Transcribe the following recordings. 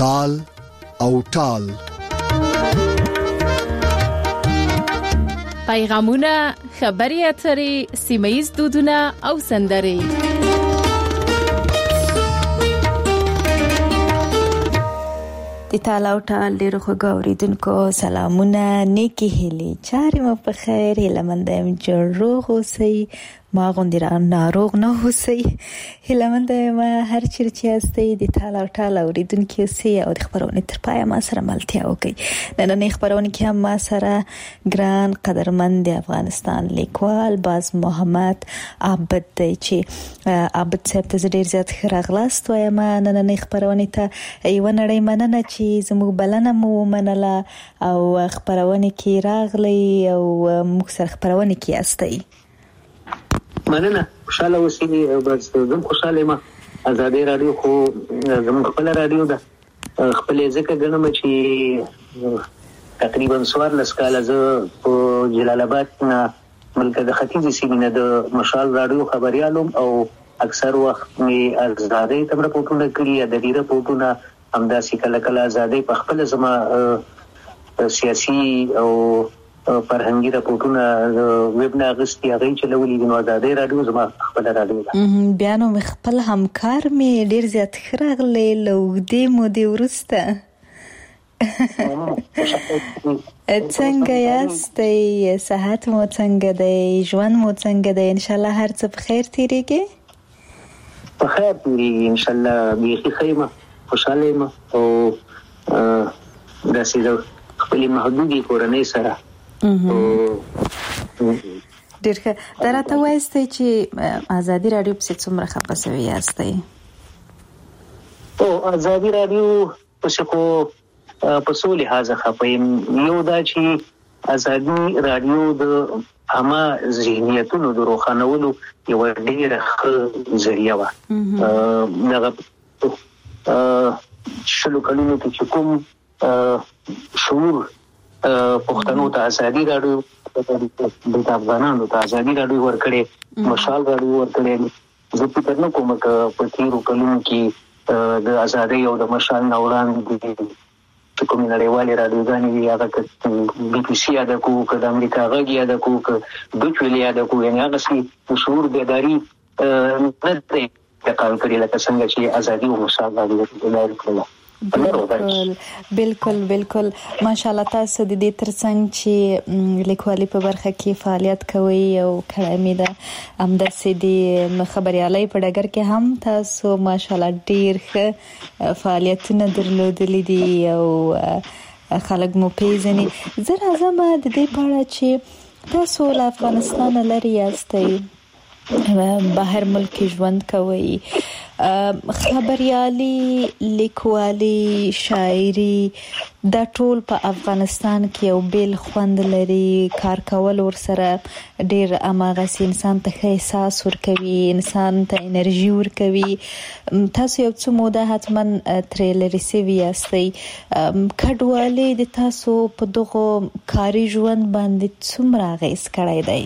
تال او ټال. پیغامونه، خبري اترې، سیمه‌ییز دودونه او سندرې. د تال او ټال ډیرو خوږو اوریدونکو سلامونه، نیکی هیلې، چارې مو په خیر، هیله مند یم جوړ روغ اوسئ، ما غوندې را ناروغ نه اوسئ. هیله مند یم هر چیرې چې یاستئ د تال او ټال اوریدونکي اوسئ او د خپرونې تر پایه ما سره ملتیا وکړئ. نننۍ خپرونې کې هم ما سره ګران قدرمند د افغانستان لیکوال باز محمد عابد دی چې عابد صاحب ته ډیر زیات ښه راغلاست وایم نننۍ خپرونې ته. یوه نړۍ مننه چې زموږ بلنه مو ومنله او خپرونې کې راغلی او موږ سره خپرونې کې یاستئ. مننه، خوشاله اوسئ. بس زه خوشاله یم. ازادي رادیو خو زموږ خپل رادیو ده، خپل ځکه ګڼم چې تقریبا 14 کاله زه په جلال آباد نه ملک د ختیځ سیمې نه د مشال رادیو خبريالم او اکثر وخت می ازادي تمره پورتونه کړی، د دې رپورټونه همداسې کله کله ازادي په خپل زما سیاسي او فرهنګي رپورټونه ویب نه غستې هغه چلولې دي. نو ازادي رادیو زما خپل رادیو ده. بیا نو خپل همکار می ډیر زیات خراغلی لوګدې مو دی ورسته. څنګه یاستئ؟ صحت مو څنګه دی؟ ژوند مو څنګه دی؟ ان شاء الله هر څه په خیر تیریږي. په خیر تیریږي ان شاء الله. بیخي خیمه خوشاله یم او داسې خپل محدودي کورنۍ سره. ډیر ښه. دا راته وایستئ چې ازادي رادیو پسې څومره خپه شوي یاستئ؟ ازادي رادیو پسې خو په څو لحاظه خپه یم. یو دا چې ازادي رادیو د عامه ذهنیتونو د روښانولو یوه ډېره ښه ذریعه وه. دغه 20 کلونو کې چې کوم شعور پښتنو ته ازادي رادیو د افغانانو ته ازادي رادیو ورکړې، مشال رادیو ورکړې. زه فکر نه کوم چې په تیرو کلونو کې د ازادي او د مشال نه وړاندې چې کومې نړیوالې رادیوګانې وي، هغه که BBC یاده کوو، که د امریکا غږ یاده کوو، که دوچ ویلې یاده کوو، یعنې هغسې شعور بیداري نه دی انتقال کړي لکه څنګه چې ازادي او مشال رادیو بیداري کړله. بالکل ماشاءالله. تاسو د دې ترڅنګ چې لیکوالي په برخه کې فعالیت کوي او کړای مې ده همداسې د خبريالۍ په ډګر کې هم تاسو ماشاءالله ډیر ښه فعالیتونه درلودلي دي او خلک مو پیژني. زه راځم د دې په اړه چې تاسو له افغانستان لرې یاستئ، بهر ملک ژوند کوي، خبريالي، لیکوالي، شاعري دا ټول په افغانستان کې یو بیل خوند لري. کار کول ورسره ډیر اماغه انسان ته احساس ورکوي، انسان ته انرژي ورکوي. تاسو یو څه موده حتما تریلر سیوی یاستئ. کډوالي د تاسو په دغه کاري ژوند باندې څومره اغیز کړی دی؟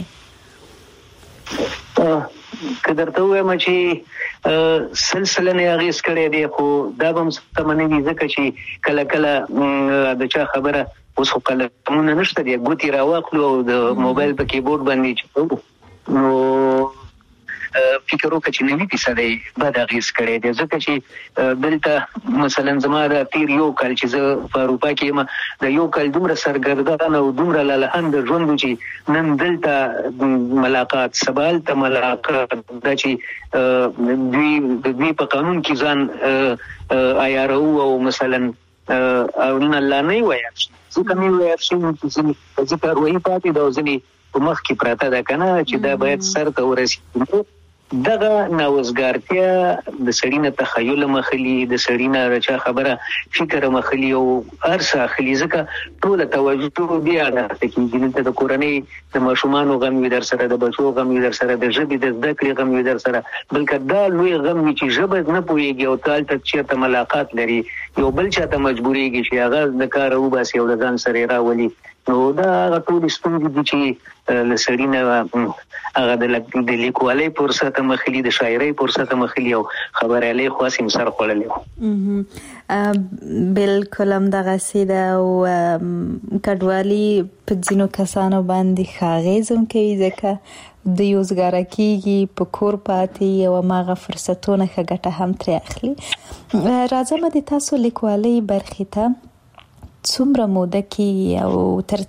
که درته ووایم چې سلسله نه اغیز کړی دی، خو دا به هم سمه نه وي ځکه چې کله کله د چا خبره اوس خو قلمونه نشته دی، ګوتې راواخلو او د موبایل په کیبورډ باندې چپو، نو فکر وکړه چې 90% بد اغیز کړی دی. ځکه چې دلته مثلا زما د تیر یو کال چې زه په اروپا کې یم، د یو کال دومره سرګردان او دومره لالهند ژوند چې نن دلته ملاقات، سبا هلته ملاقات، دا چې دوی په قانون کې ځان عیارو او مثلا او نه الله نه ویل شي، ځکه مې ویل شي چې کاروایي پاتې ده او ځینې په مخ کې پراته ده که نه چې دا باید سر ته ورسېږي. دغه ناوزګارتیا د سړي نه تخیل مخلي، د سړي نه رچا خبره فکر مخلي او هر څه اخلي، ځکه ټوله توجه بیا درته کېږي. دلته د کورنۍ د ماشومانو غم وي در سره، د بچو غم وي در سره، د ژبې د زده کړې غم وي در سره، بلکې دا لوی غم وي چې ژبه نه پوهېږي او ته هلته چېرته ملاقات لري، یو بل چاته مجبورېږي چې هغه د کاره وباسي او د ځان سره یې راولي. نو دا ټول ستونزې دي چې لسړي نه هغه د لیکوالۍ فرصت مخلي د شاعرۍ فرصت مخلي او خبريالۍ خاصم سر خړلې بالکل هم دغه سیده او کډوالي په ځینو کسانو باندې خاغیزم کوي ځکه د یوزګار کیږي په کور پاتې او ماغه فرصتونه ښه هم تر اخلي. راځم د تاسو لیکوالۍ برخې ته څومره موده کې او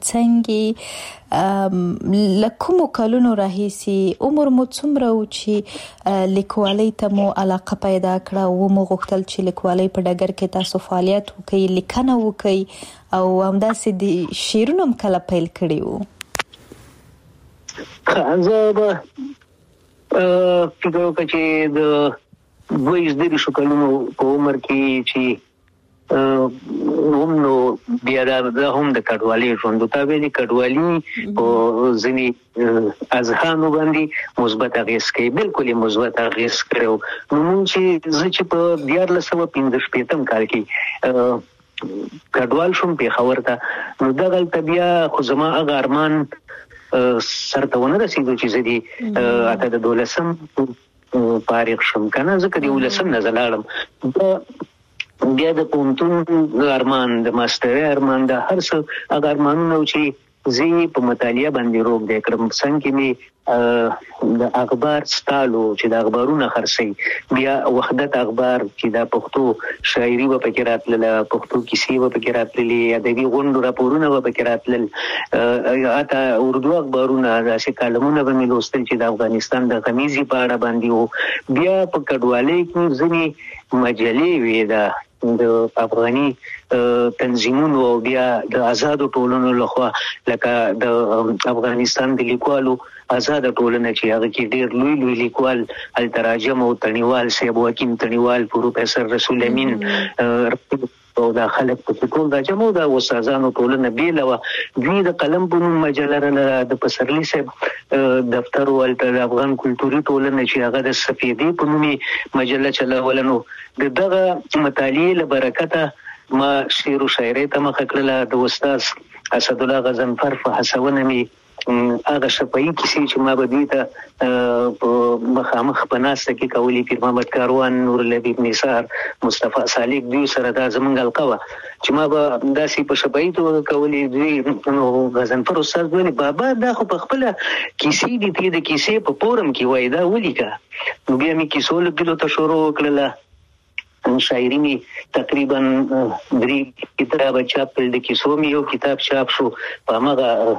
ترڅنګ لکوم کلونو راهیسي عمر مو څومره و چې لیکوالۍ ته مو علاقه پیدا کړه او مو غوښتل چې لیکوالۍ په ډګر کې تاسو فعالیت وکړئ لیکنه وکړئ او همداسې د شعرونو هم کله پیل کړي وو؟ زه به فکر وکړم چې د 22 کلونو په عمر کې چې نو بیا دا هم د کډوالۍ ژوند ته د کډوالۍ او ځینی اذهانو باندې مثبت اغیز کوي، بالکل مثبت اغیز کړو. نو موږ چې په 1915 کال کې کډوال شوم په خبر ته نو دغه بیا خو زما هغه ارمان سرته ونه رسیدو چې زدي اته د 12 فارغ شم کنه ځکه د 12 نه زلاړم بیا د پونتون ارمان د ماستر ارمان د هر څه هغه ارمانونه چې زی په مطالعه باندې روغ دی کړم. څنګه می د اخبار ستالو چې د اخبارونو خرڅي بیا وحدت اخبار چې د پښتو شاعري په پکې راتلله، پښتو کیسې په پکې راتللې، ادبي غونډو راپورونه په پکې راتلل، اته اردو اخبارونه داسې کالمونه به مې لوستل چې د افغانستان د غمیزي په اړه باندې وو. بیا په کډوالۍ کې ځینې مجلې وې د افغاني تنظیمونو او بیا د آزادو ټولنو لخوا لکه د افغانستان د لیکوالو آزاد ټولنه چې هغه کې ډېر لوی لیکوال التراجم او تڼیوال صاحب حکیم تڼیوال پروفیسور رسول امین او دا خلک په ټول د جمعو د استادانو ټولنه بیلوه دوی د قلم په نوم مجله لرله د پسرلی صاحب دفتر ولته د افغان کلتوري ټولنه چې هغه د سفیدې په نومي مجله چلولنو دغه مطالعې له برکته ما شعر و شاعرۍ ته مخه کړله. د استاد اسدالله غضنفر په هڅونه مې هغه شفاهي کیسې چې ما به دوی ته په مخامخ په ناسته کې کولې، پیر محمد کاروان، نور لبیب نثار، مصطفی صالح، دوی سره دا زمونږ حلقه وه چې ما به داسې په شفاهي توګه کولې. دوی نو غضنفر استاد ویلي بابا دا خو په خپله کیسې دي، ته د کیسې په فورم کې وایي دا ولیکه. نو بیا مې کیسو لیکلو ته شروع وکړله. شاعري می تقریبا 3 کتابه چاپ کړل، د کیسو می یو کتاب چاپ شو په هغه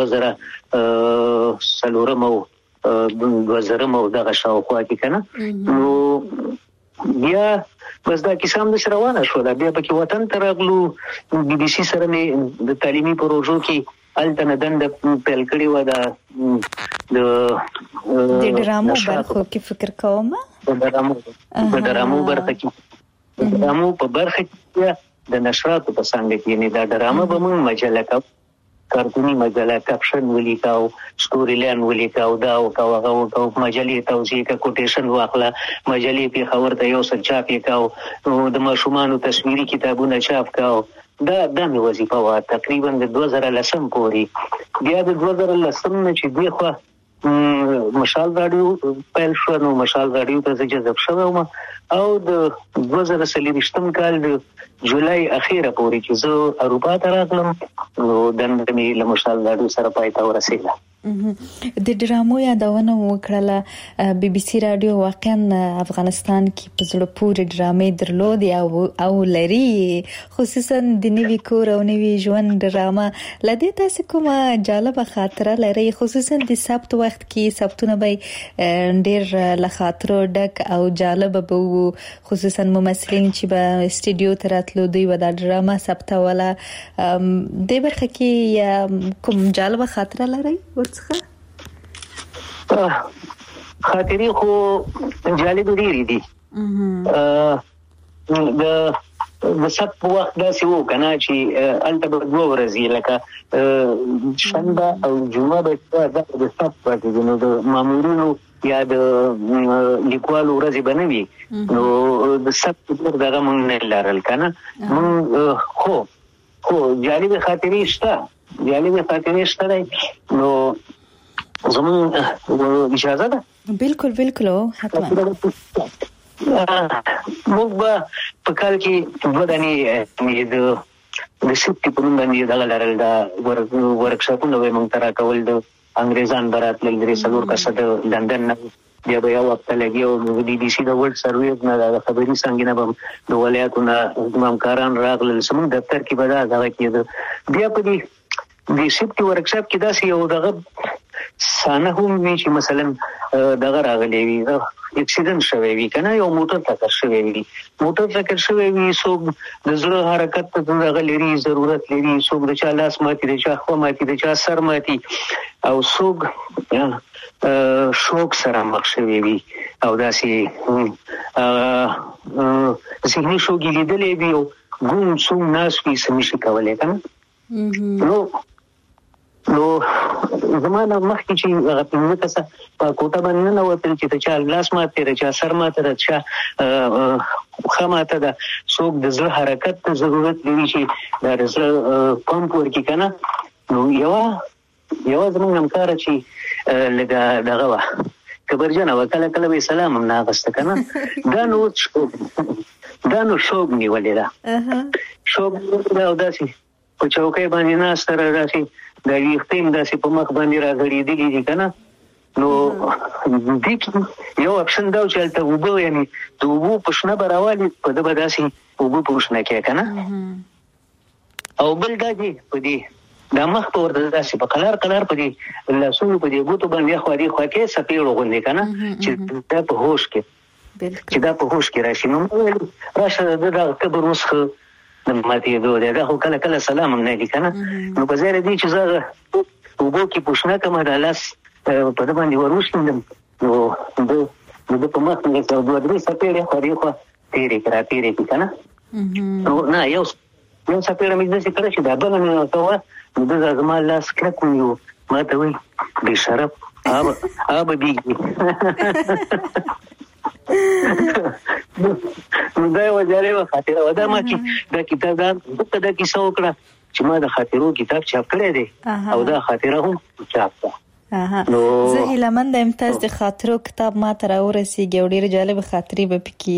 2004 او دغه شاوخوا کې کنه. نو بیا بس دا کیسه هم روانه شو، بیا پکې وطن ته راغلو. بي بي سي سره مې د تعلیمي پروژو کې الته دند پیل کړی و د ډرامو برخو کې فکر کوم د ډرامو برخه کې ډرامو په برخه کې د نشراتو په څنګه کې نه دا ډرامه به موږ مجله کارتونی مجله کپشن ولیکاو، سټوري لاین ولیکاو، دا او هغه او مجلې توضیح کا کوټیشن واخله، مجلې په خبر ته یو څه چاپ وکاو، د ماشومانو تصویري کتابونه چاپ کاو. دا مې وظیفه وا تقریبا د 2010 پورې. بیا د 2010 نه چې دی خو مشال راډیو پیل شو، نو مشال راډیو ته جذب شوم او د 2023 کال د جولای اخیره پورې چې زه اروپا ته راغلم نو د مې له مشال راډیو سره پای ته ورسېدم. د ډرامو یادونه وکړه. بي بي سي رادیو واقعا افغانستان کې په زړه پورې ډرامې درلودې او لري، خصوصا د نوي کور او نوي ژوند ډرامه. لدې تاسو کومه جالبه خاطره لري؟ خصوصا د سبت وخت کې سبتونه به ډېر له خاطرو ډک او جالب به وو، خصوصا ممثلین چې به استودیو ته راتلو دوی به دا ډرامه ثبتوله. د برخه کې کوم جالبه خاطره لري ورڅخه؟ خاطرې خو جالب ډېرې دي. د سبت وخت داسې وو کنه چې هلته به 2 ورځې لکه شنبه او جمعه به د سبت پاتې دي، نو د مامورینو یا د لیکوالو ورځې به نه وي، نو د سبت دغه مونږ نه لرل کنه. مونږ خو خو جالب خاطرې شته دی. نو زمون اجازه ده؟ بالکل حتما. موږ به په کال کې دوه دانې د سپټي په نوم باندې دغه لرل، دا ورکشاپونه به موږ ته راکول. د انګریزان به راتلل 3-4 کسه د لندن نه، بیا به یو هفته لګي او د BBC د ورلډ سرویس نه د خبري څنګه نه به د ولایتونو امامکاران راغلل. زموږ دفتر کې به دغه کېده. بیا په دې سپټي ورکشاپ کې داسې یو دغه سانه هم وي چې مثلا دغه راغلی وي، اکسیډنټ شوی وي کنه، یو موټر ټکر شوی وي، څوک د زړه حرکت ته دغه لري ضرورت لري، څوک د چا لاس ماتي، د چا خوا ماتي، د چا سر ماتي، او څوک شوک سره مخ شوی وي او داسې ذهني شوګي لیدلې وي او ګوم څوم ناس وي سمشي کولای کنه. نو زمانه مخکې چې هغه پنځه کسه په کوټه باندې نه وتل چې د چا لاس ماته، د چا سر ماته، د چا خوا ماته ده، څوک د زړه حرکت ته ضرورت لري چې د زړه پمپ ورکړي کنه. نو یوه زموږ همکاره چې لږه دغه وه کبرجنه وه، کله کله به یې سلام هم نه اخسته کنه. دا نو شوق نیولې ده او داسې په چوکۍ باندې ناسته را داسې د ویښته هم داسې په مخ باندې راغړېدلي دي که نه. نو دې کې یو اپشن دا و چې هلته اوبه، یعنې د اوبو په شنه به راوالي، په ده به داسې اوبه په شنه کې که نه. او بل دا چې په دې دا مخ په ورته داسې په قلار په دې لاسونو په دې ګوتو باندې خوا دې خوا کې څپېړو غوندې که نه، چې دا په هوش کې راشي. نو ویل راشه د دغه کبر اوس ښه د ماتېدو دی، دا خو کله کله سلام هم نه دي که نه. نو په ځای دې چې زه اوبو کې پوښتنه کومه دا لاس په ده باندې ور وشیندم، نو د په مخ مې 2-3 څپېړې خوا دې خوا تېرې کړې که نه. نو نه یو څپېړه مې داسې کړه چې دا بله مې ورته وه، نو ده زما لاس کلک ونیو، ما ته وایي بې شرف آبه بیږي. نو دا یوه جالبه خاطره وه. دا ما چې دا کتاب دا کیسه وکړه چې ما د خاطرو کتاب چاپ کړی دی او دا خاطره هم چاپ ده. زه هیلهمنده یم تاسو د خاطرو کتاب ما ته راورسېږي او ډېرې جالبه خاطرې به پکې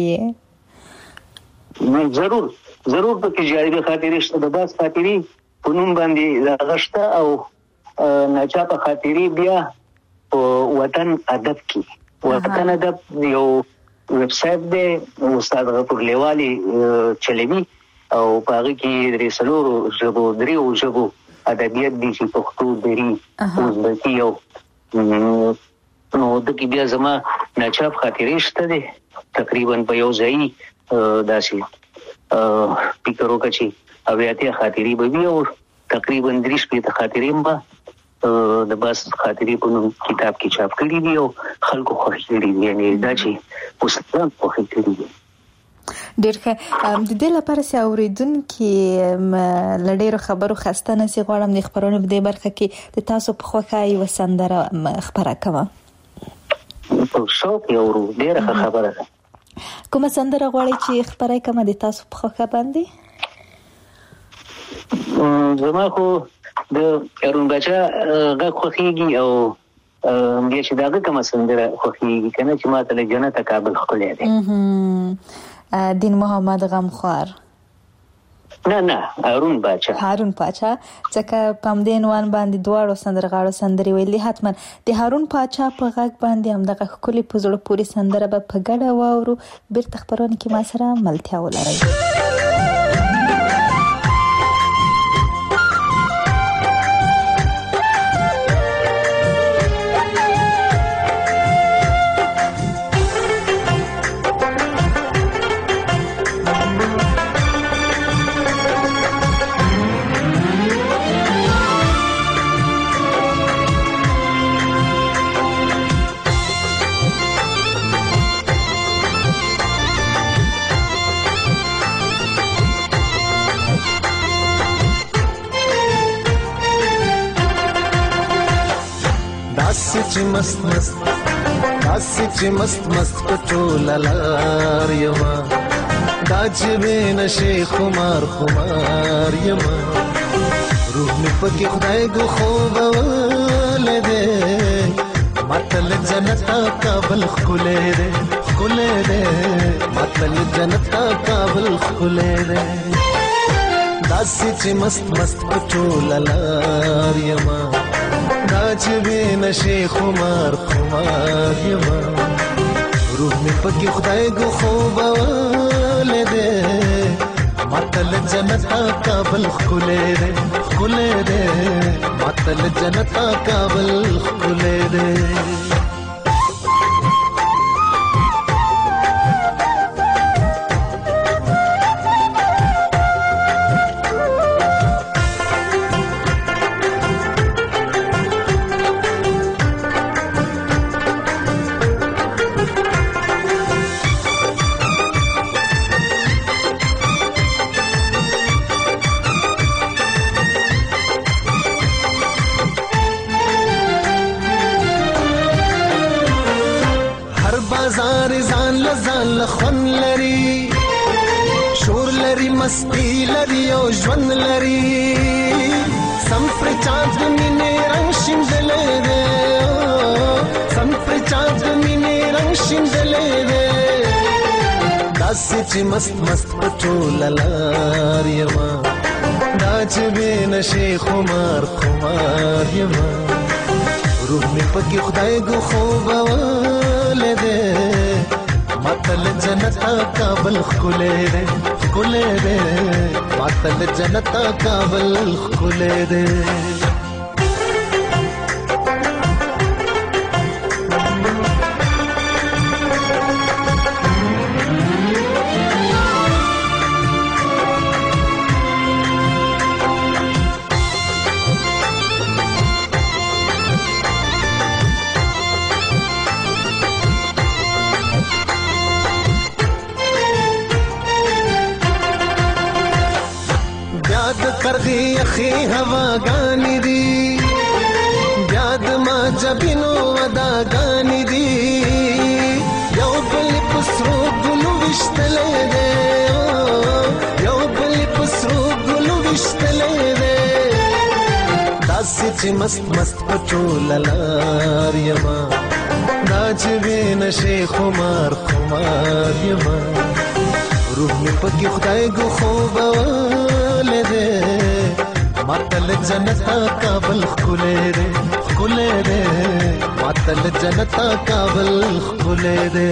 ضرور پکې جالبه خاطرې شته. د بعض خاطرې په نوم باندې دغه شته او ناچاپه خاطرې بیا په وطن ادب کې. وطن ادب یو ویب سایټ دی، استاد غفور لیوالي چلوي او په هغه کې 3 ژبو ادبیات دي چې پښتو، دري، ازبکي او نو دغه بیا زما ناچاپ خاطرې شته دي. تقریبا په یو ځای داسې فکر وکړه چې اویاتې خاطرې به وي او تقریبا 3 خاطرې به د بس خاطرې په نوم کتاب کې چاپ کړي دي او خلکو خوښ کړي دي، یعنې دا چې استادان خوښ کړي دي. ډېر ښه. د دې لپاره چې اورېدونکي له ډېرو خبرو خسته نه شي، غواړم د خپرونې په دې برخه کې د تاسو په خوښه یوه سندره خپره کړم. په شوق یې اورو، ډېره ښه خبره ده. کومه سندره غواړئ چې خپره کړم د تاسو په خوښه باندې؟ زما خو د ارون بچا غږ خوښېږي او بیا چې د هغه کومه سندره خوښېږي که نه چې ما ته له جنته کابل ښکلی دی. دین محمد غمخوار؟ نه هارون باچا. ځکه په همدې عنوان باندې دواړو سندرغاړو سندرې ویلي. حتما د هارون باچا په غږ باندې همدغه ښکلې په زړه پورې سندره به په ګډه واورو. بیرته خپرونه کې ما سره ملتیا ولرئ. داسې چې مست پټول لار یما دا چې بین شي خمار خمار یما روح می پکې خدای کو خوب ولده مطل جنت کابل خله ده خله ده مطل جنت کابل خله ده داسې چې مست مست پټول لار یما دا چې بین شي خمار خمار یما روح می پکې خدای کو خوب ولده مطل جنت کابل خله ده خله ده مطل جنت کابل خله ده خون لري شور لري مستی لري او ژوند لري سم پر چاند مینې رنگ شیندلې ده سم پر چاند مینې رنگ شیندلې ده داسې چې مست مست پټول لار یما دا چې بین شي خمار خمار یما روح می پکې خدای کو خوب ولده مطل جنت کابل خله ده خله ده مطل جنت کابل خله ده کرغی اخی هوا گانی دی بیاد ما جبینو ودا گانی دی یو بل پسرو گلو وشتلے دے یو بل پسرو گلو وشتلے دے داسی چی مست مست پچول لار یما دا چی بین شی خمار خمار یما روح می پکی خدای گو خوب ولده مطل جنت کابل خله ده خله ده مطل جنت کابل خله ده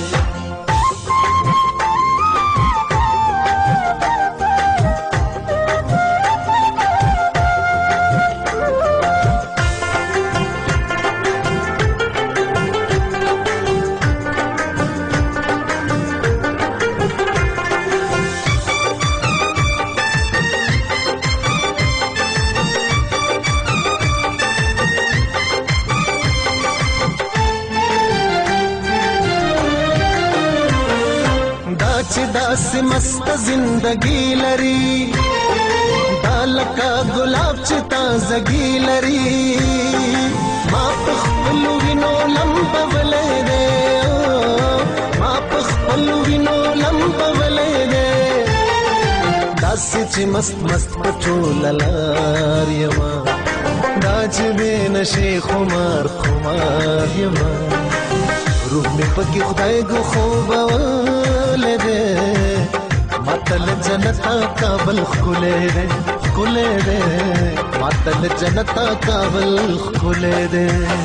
داسې مست زندگی لري دالکا گلاب چې تازگی لري ما په خپل وینو لمبولې ده ما په خپل وینو لمبولې ده داسې چې مست مست پټول لار یما دا چې بین شي خمار خمار یما روح می پکې خدای کو خوب ولده مطل جنت کابل خله ده خله ده مطل جنت کابل خله ده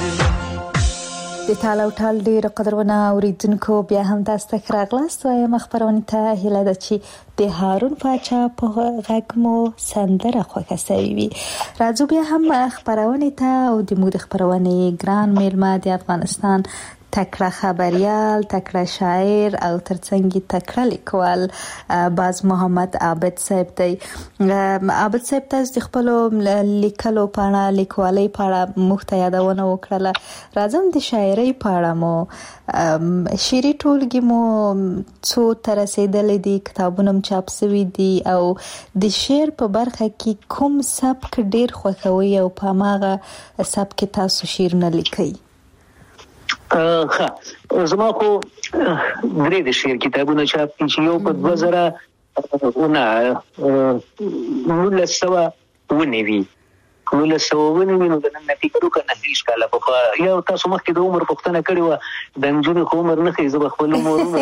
د تاله ټال ډیر قدرونه اوریدونکو بیا هم تاسو ته راغلاست وایم خبرونه ته هله د چی د هارون پاچا په غږمو سندره خوښه سوي راځو بیا هم خبرونه ته او د مود خبرونه ګران میلمه د افغانستان تکړه خبريال تکړه شاعر او ترڅنګ تکړه لیکوال باز محمد عابد صاحب دی. عابد صاحب تاسو د خپل لیکلو پاڼه لیکوالۍ پاڼه مخته یادونه وکړه. راځم د شاعرۍ پاڼه مو شعري ټولګي مو څو تر رسیدلې دي، کتابونه چاپ شوي دي او د شعر په برخه کې کوم سبک ډیر خوښوي او په ماغه سبک تاسو شعرونه لیکي؟ زما خو درې د شعر کتابونه چاپ دي چې یو په 1999 نو د نن فکر وکړه هیڅ کاله په یو تاسو مخکې د عمر پوښتنه کړې و د نجونې عمر نه خې زه خپل عمر نه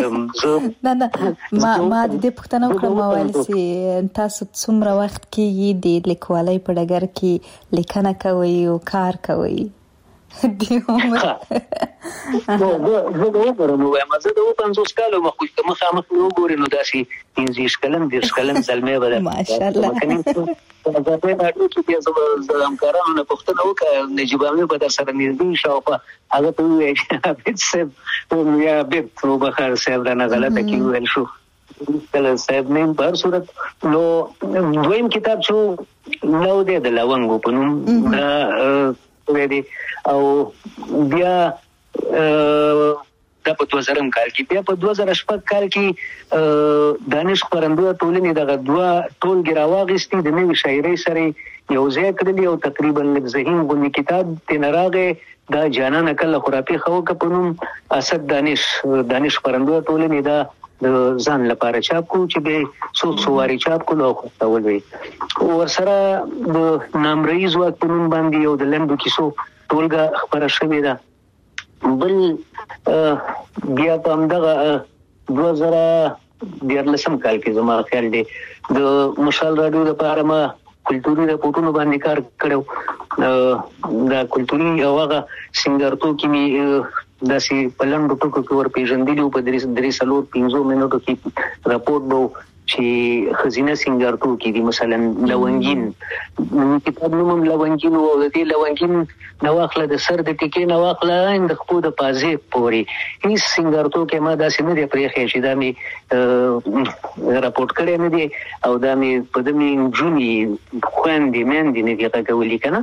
ما د دې پوښتنه وکړه ما ویل چې تاسو څومره وخت کېږي د لیکوالۍ په ډګر کې لیکنه کوئ او کار کوئ دی عمر زه د عمر نو وایم زه د 50 کالو مخامخ وګورئ نو داسې 15 کلن 10 کلن زلمه ولا ماشاءالله زه په اړه کې بیا زه همکارانو نه پوښتنه وکړه نجیب امین په سره نږدې شو په هغه ته وایي یا بیت نو بخار صاحب نه غلطه کیول شو کله صاحب نیم پر صورت نو دویم کتاب شو نو د لونګو په نوم او بیا د په 2000 کال کې بیا په 2016 کال کې دانش خبرندوی ټولنې دغه دوا ټولګي راوغستې د نوې شاعرۍ سره یو ځای کړلی او تقریبا لږ غونې کتاب تنراغه دا جانان کله خرافي خو کپنوم اسد دانش خبرندوی ټولنې دا ځان لپاره چاپ کو چې به سوواري چاپ کولو خو ولوي ورسره د نامرئیز واک په نوم باندې یو د لندو کیسو ټولګه خبره شوې ده بل بیا په همدغه 2013 کال کې زما خیال دی د مشال راډیو لپاره ما کلتوري راپورټونو باندې کار کړو دا کلتوري هغه سنگارتو کې می داسې پلانډو ټکو کې ور پیژندلو په 3 منټو کې راپورټ وو چې خزینه سنگارتو کې دي مثلا لونګین کتاب نوم لونګین او د دې لونګین نواخله د سر د ټکی نواخله اند خپل د پازې پوري هیڅ سنگارتو کې ما داسې نه دی پرېخې چې دا می راپورټ کړی نه دی او دا می په دمي جونی خويندې مېندې نه دی راغولي کنه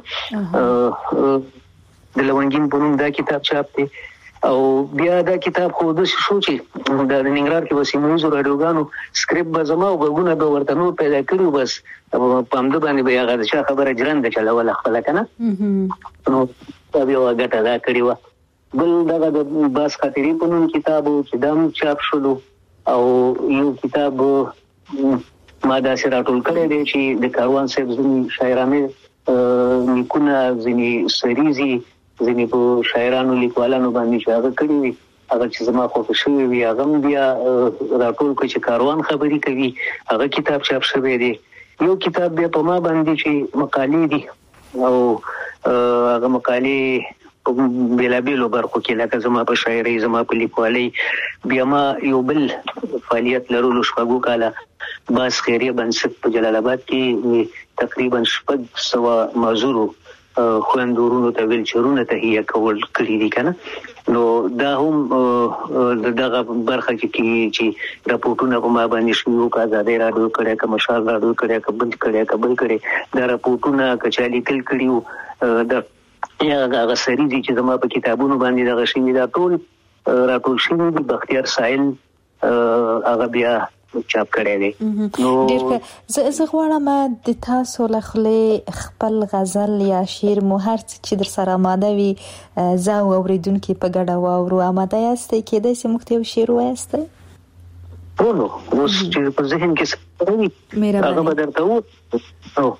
د لونګین په نوم دا کتاب چاپ دی او بیا دا کتاب خو د شو چې د ننګرهار کې وسیموزو راډیوګانو سکرپټ به زما او غوونه به ورته نو پیدا کړو بس په همد باندې به هغه چې خبره جرند چلول خپل کنه نو دا یو غټه دا کړی و بل دغه د باس خاطرې په نوم کتاب چې دام چاپ شلو او یو کتاب ما دا سره ټول کړی دی چې د کاروان صاحب زمي شاعرانه نیکونه ځنی سریزي ځینې په شاعرانو لیکوالانو باندې چې هغه کړی وي هغه چې زما خو شوی وي هغه بیا راټول کوي چې کاروان خبري کوي هغه کتاب چاپ شوی دی یو کتاب بیا په ما باندې چې مقالې دي او هغه مقالې بلابلو برخو کې لکه زما په شاعرۍ زما په لیکوالۍ بیا ما یو بل فعالیت لرلو شپږو کاله باس خیریه بنسټ په جلال آباد کې تقریبا 600 مازورو خوندورونو ته ویل چرونه ته هي کول کړی دي کنه نو دا هم دغه برخه کې چې راپورټونه په ما باندې شروع کا زاده راډیو کړه کوم شال راډیو کړه کبل کړه دا راپورټونه کچالي کل کړیو د هغه سری دي چې زما په کتابونو باندې دغه شی دا ټول راټول شوی دي بختیار سائل هغه بیا چاپ کړی دی نو زه غواړم د تاسو له خپل خپل غزل یا شعر مو هر چې در سره آماده وي زه اوریدونکو په ګډه واورو آماده یاست کېدای شي موږ ته یو شعر وایاستئ نو اوس چې په ذهن کې څه وي هغه به درته وو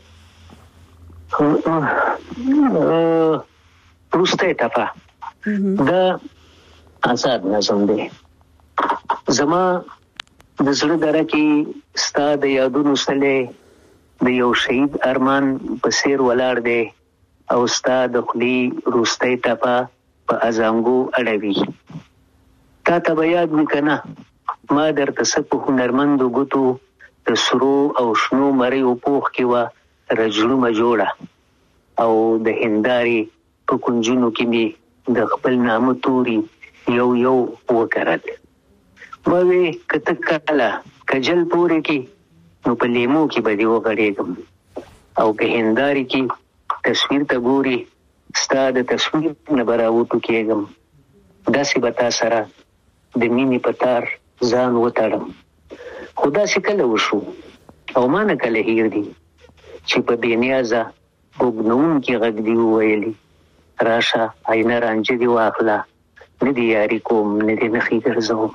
وروسته ټپه دا آزاد نظم دی زما د زړه دره کې ستا د یادونو سلې د یو شهید ارمان په سیر ولاړ دی او ستا د خلی روسته ټپه په ازانګو اړوي تا ته به یاد وکنه ما درته څه په هنرمندو ګوتو د سرو او شنو مریو پوخ کې و رجلومه جوړه او د هنداري په کنجونو کې می د خپل نامه توري یو وکړل وې کته کاله کجل پورې کې نو په لیمو کې به دی وغړېږم او په هنداري کې تصویر ته ګوري ستا د تصویر نه براوټو کېږم داسې بتا سره د مینې پتار ځان وتړم خدا سي کله وشو او ما نه کله هیر دي چې په بېنیازه وګنون کې غږ دی ویلي راشه عینه رانجه دی واخله نه دی یاري کوم نه دی نخې ګرځوم.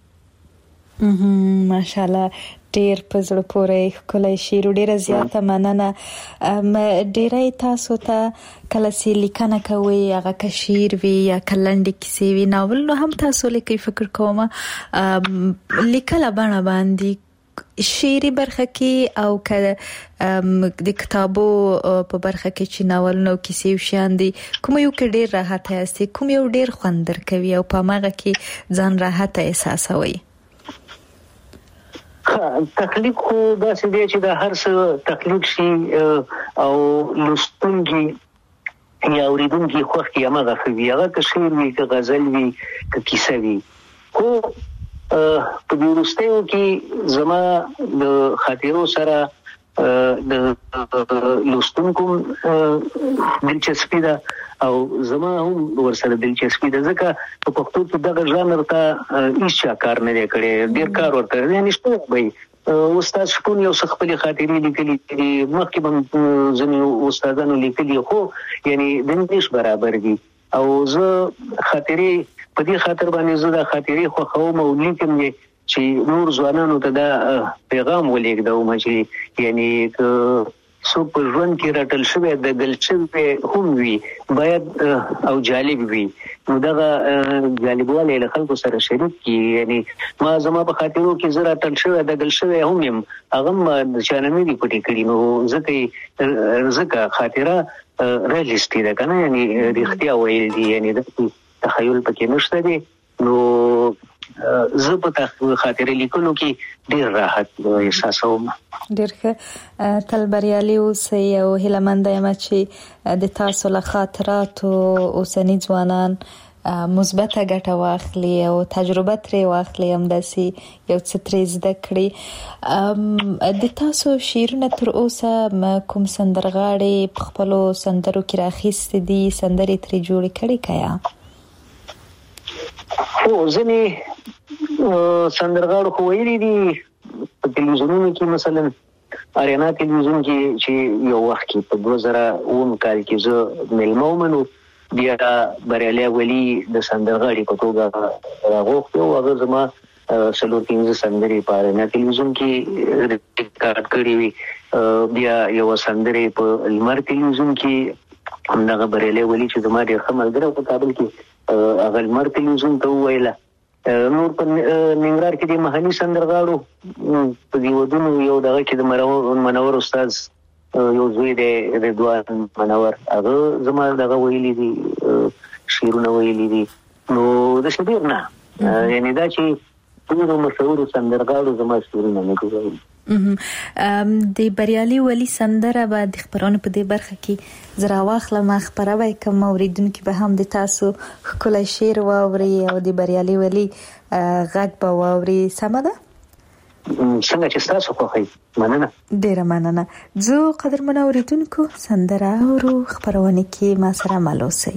ماشاءالله ډیر په زړه پورې ښکلی شعر ډیره زیاته مننه. ډیری تاسو ته کله چې لیکنه کوئ هغه که شعر وي یا که لنډې کیسې وي ناول نو هم تاسو لیکئ فکر کوم لیکله بڼه باندې شعري برخه کې او که د کتابو په برخه کې چې ناولونه او کیسې شیان دي کوم یو کې ډیر راحت یاستئ کوم یو ډیر خوند درکوي او په هغه کې ځان راحت احساسوي؟ تخلیق خو داسې دی چې دا هر څه تخلیق شي او لوستونکي یا اوریدونکي خوښ کړي هماغه ښه وي، هغه که شعر وي که غزل وي که کیسه وي. خو په دې وروستیو کې زما د خاطرو سره د لوستونکو دلچسپي ده او زما هم ورسره دلچسپي ده، ځکه په پښتو کې دغه ژانر ته هیڅ کار نه دی کړی، ډېر کار ورته یعنې شته وي. استاد شپون یو څه خپلې خاطرې لیکلي دي، مخکې به ځینې استادانو لیکلي، خو یعنې د نش برابر دي. او زه خاطرې په دې خاطر باندې زه د خاطرې خوښوم او لیکم چې نور ځوانانو ته دا پیغام ولېږدوم چې یعنې څوک په ژوند کې راټول شوی د ګل شوی هم وي باید او جالب وي، نو دغه جالبوالی له خلکو سره شریک کړي. یعنې ما زما په خاطرو کې زه راټول شوی د ګل شوی هم یم، هغه هم د چا نه مې دي پټې کړي، نو ځکه خاطره ریالیسټي ده که نه، یعنې رښتیا ویل دي، یعنې د تخیل پکې نشته دی. نو زه په خاطرې لیکلو کې ډېر راحت احساسوم. ډېر ښه، تل بریالي اوسئ او هیله منده یم چې د تاسو له خاطراتو اوسني ځوانان مثبته ګټه واخلي او تجربه ترې واخلي، همداسې یو څه ترې زده کړي. د تاسو شعرونه تر اوسه کوم سندرغاړي په خپلو سندرو کې راخیستي دي، سندرې ترې جوړې کړي که یا؟ خو ځینې سندرغاړو خو ویلي دي په تلویزیونونو کې، مثلا اریانا تلویزیون کې چې یو وخت کې په 2009 کال کې زه میلمه ومنو، بیا بریالی ولی د سندرغاړي په توګه راغوښتي او هغه زما 4-5 سندرې په اریانا تلویزیون کې ریکارډ کړي وي. بیا یو سندرې په لمر تلویزیون کې همدغه بریالی ولی چې زما ډېر ښه ملګری په کابل کې هغه لمر تلویزیون ته وویله. نور په ننګرهار کې د محلي سندرغاړو په دې ودونو یو دغه کې د منور استاد یو زوی دی رضوان منور، هغه زما دغه ویلي دي شعرونه ویلي دي. نو داسې ډېر نه، یعنې دا چې ډېرو مشهورو سندرغاړو زما شعرونه نه دي ویلي. د بریالي ولی سندره به د خبرونو په دې برخه کې زرا واخلم خبروي کوم اوریدونکو به هم د تاسو ښکلی شعر واوري او د بریالي ولی غږ به واوري، سمه ده؟ څنګه چې تاسو خوښئ. مننه، ډیره مننه. زه قدرمن اوریدونکو سندره اورو، خبرونه کې ما سره مل اوسئ.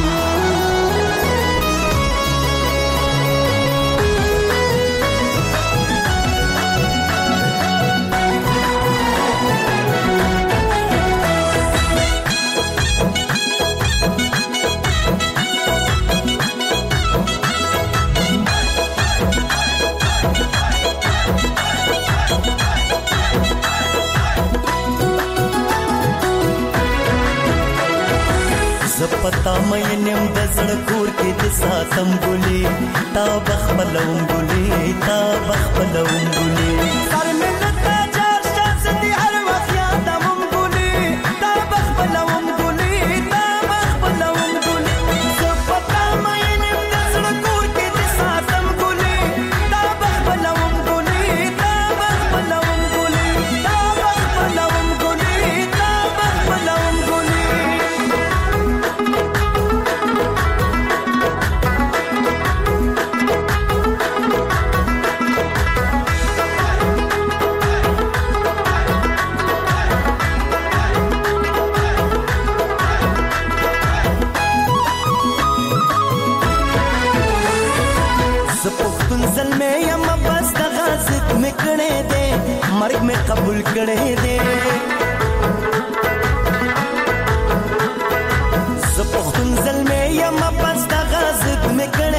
پتا مې نیم د زړه کور کې د ساتم ګلې تا بخبلوم ګلې تا بخبلوم ګلې سر مې لته جار شاس دي هر وخت یادوم ګلې تا بخبلوم ګلې تا بخبلوم ګلې پتا مې نیم د زړه کور کې د ساتم ګلې تا بخبلوم ګلې تا بخبلوم ګلې تا بخبلوم ګلې تا بخبلوم ګلې. مرګ میں قبول کړه دے زپختون زلمه یم بس د غزب میں کړه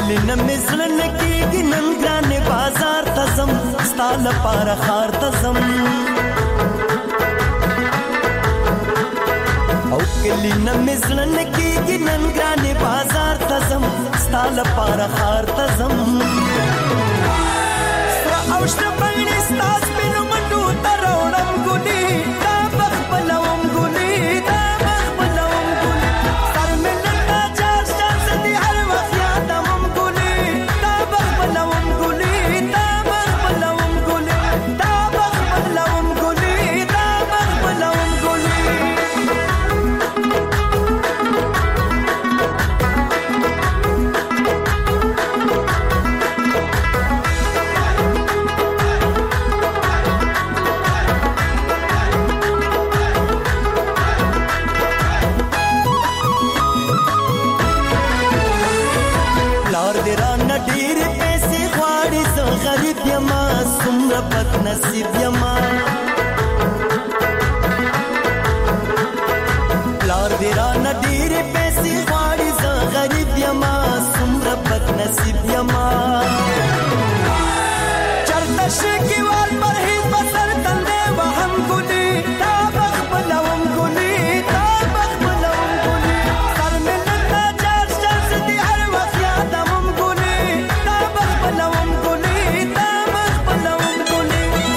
کلینه مزلن کېږي نن ګرانې بازار ته ځم ستا لپاره ښار ته ځم او کلینه مزلن کېږي نن ګرانې بازار ته ځم ستا لپاره ښار ته ځم سره او شنه بڼې ستا سپینو منډو ته راوړم ګلې دا بخ بلوم ګلې دا بخ بلوم ګلې سر مې نن تا چار شان زه دې هر وخت یادوم ګلې دا بخ بلوم ګلې دا بخ بلوم ګلې دا بخ بلوم ګلې دا بخ بلوم ګلې نصیب یما پلار دې را نډیر پیسې غواړي زه غریب یما څومره بد نصیب یما چرته شګي وال پر هیڅ بسر تندې وهم ګلې دا بخ بلوم ګلې دا بخ بلوم ګلې سر مې نن تا چار شان دې هر وخت یادوم ګلې دا بخ بلوم ګلې دا بخ بلوم ګلې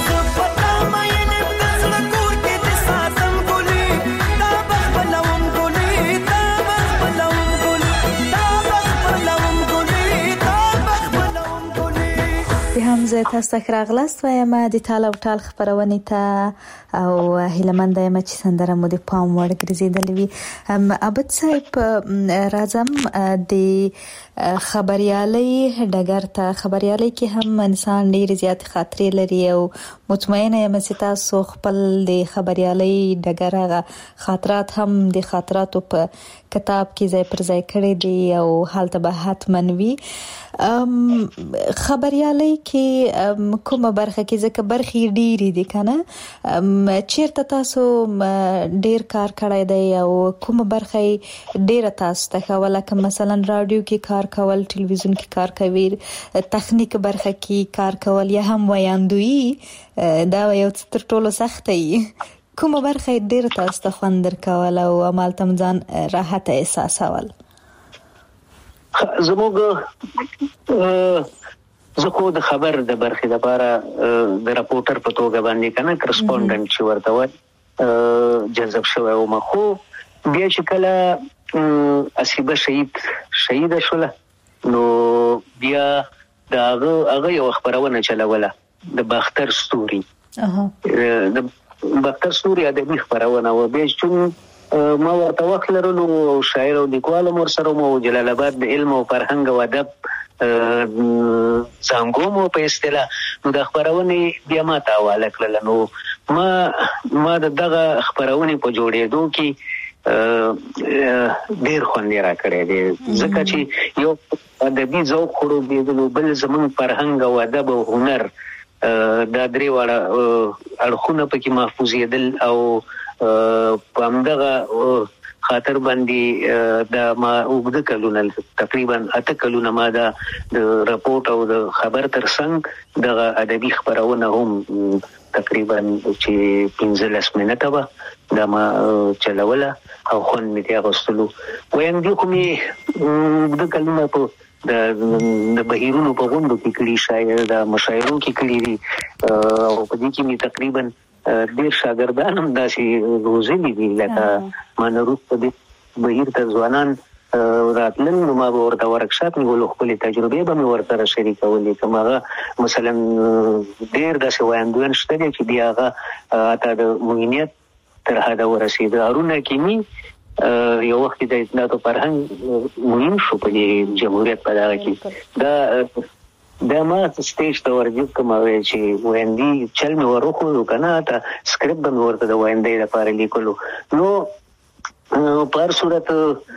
زه تاسو ته راغلاست وایم د ټال او ټال خبرونه ته او هیلمند یم چې سندره مو د پام وړ ګرځیدلې وي ابد صاحب راځم د خبريالي ډګر ته خبريالي کې هم انسان ډیر زیات خاطرې لري او مطمئنه یم چې تاسو خپل د خبريالي ډګر خاطرات هم د خاطراتو په کتاب کې ځای پر ځای کړی دی او حالت به حتمن وي خبريالي کې کومه برخه کې ځکه برخې ډېری دي کنه چیرته تاسو ډېر کار کړی دی او کومه برخه ډېر تاسو ته کوله که مثلا رادیو کې کار کول ټلویزیون کې کار کوي تخنیک برخه کې کار کول یا هم ویاندوی دا یو تر ټولو سخت دی کومه برخه ډېر تاسو ته خوند درکول او عمل تم ځان راحت احساسول زموږ زه خو د خبر د برخې لپاره د راپورټر په توګه باندې کنه کرسپونډنټ چې ورته وایي جذب شوی او مخو بیا چې کله اسیبه شهید شوله نو بیا هغه یو خبرونه چلوله د باختر ستوري د باختر ستوري ادبي خبرونه و بیا چې ما ورته وخت لرلو شاعر او لیکوال مور سره مو جلال آباد د علم او فرهنګ او ادب څنګه مو په اصطلاح نو د خبرونه بیا ما ته حواله کړل نو ما دغه خبرونه په جوړېدو کې ډېر خوند را کړی دی ځکه چې یو ادبي ذوق خورو دی بل زمون فرهنګ او ادب او هنر دا درې واړه اړخونه پکې محفوظېدل او په همدغه خاطر باندې دا ما وګد کلونه تقریبا 8 کلونه ما دا رپورټ او د خبر ترڅنګ دغه ادبي خبرونه هم تقریبا چې 15 منټه و دا ما چلوله او خون می ته غوښتلو ویندې کومې وګد کلونه په د بهیرونو په غونډو کې کړي شاعر د مشاعرو کې کړي دي او په دې کې می تقریبا ډیر شاګردان هم داسې روزلي دي لکه منروف په دې بهیر ته ځوانان راتلل نو ما ورته ورکشاپ نیولو خپل تجربه به مې ورته شریکولې کومه مثلا ډیر داسې وایندوین شته چې بیا هغه اته د موینیت تر حدا ورسید هارونه کیمی یو وخت د اطلاعات او فرهنګ مهم شو په جمهوریت په دغه کې دا ما سټیج ته ورځم کوم چې ویندي چل مې ورخو کنه تا سکرپټ به ورته د ویندې لپاره لیکلو نو په صورت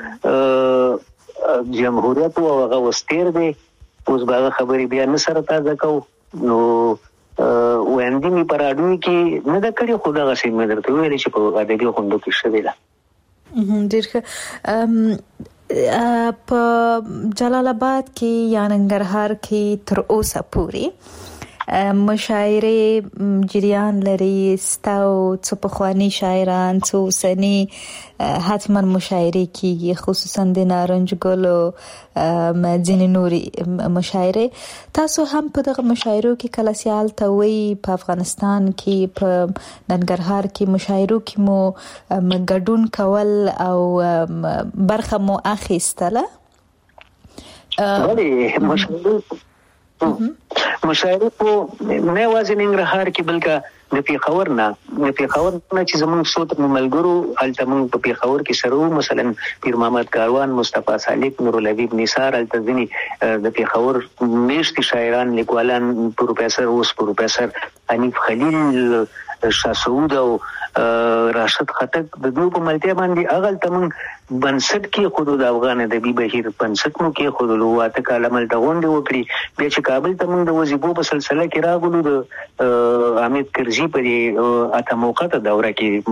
جمهوریت او هغه وستیر دی اوس به خبرې بیا نه سره تازه کو نو ویندي می پر اډو کې نه د کړي خو دا غسې مې درته ویل چې په ادبي خوندو کې شوی دا ډیر په جلال آباد کې یا ننګرهار کې تر اوسه پورې مشاعره جریان لري ستاسو څو پخوانی شاعران څو سني حتما مشاعره کیږي خصوصا د نارنج ګل او ځینې نوري مشاعره تاسو هم په دغه مشاعرو کې کله سیال ته وي په افغانستان کې په ننګرهار کې مشاعرو کې مو ګډون کول او برخه مو اخیستله ولې مشاعره په نه وازن ننګرهار کې بلکې د پیښور نه چې زموږ صوت ملګرو الته موږ په پیښور کې سره مثلا پیر محمد کاروان مصطفی صالح نور الحبیب نثار الته ځینی د پیښور میشت شاعران لیکوالان پروفیسور حنیف خلیل شاه سعود او راشد خټک د دوی په ملتیا باندې اغل تمن بنسټ کې خود د افغان ادبي بهیر بنسټ مو کې خود لواته کلمل تغونډه وکړي بیا چې کابل تمن د وظیفو په سلسله کې راغلو د حمید کرزي په اته موقته دوره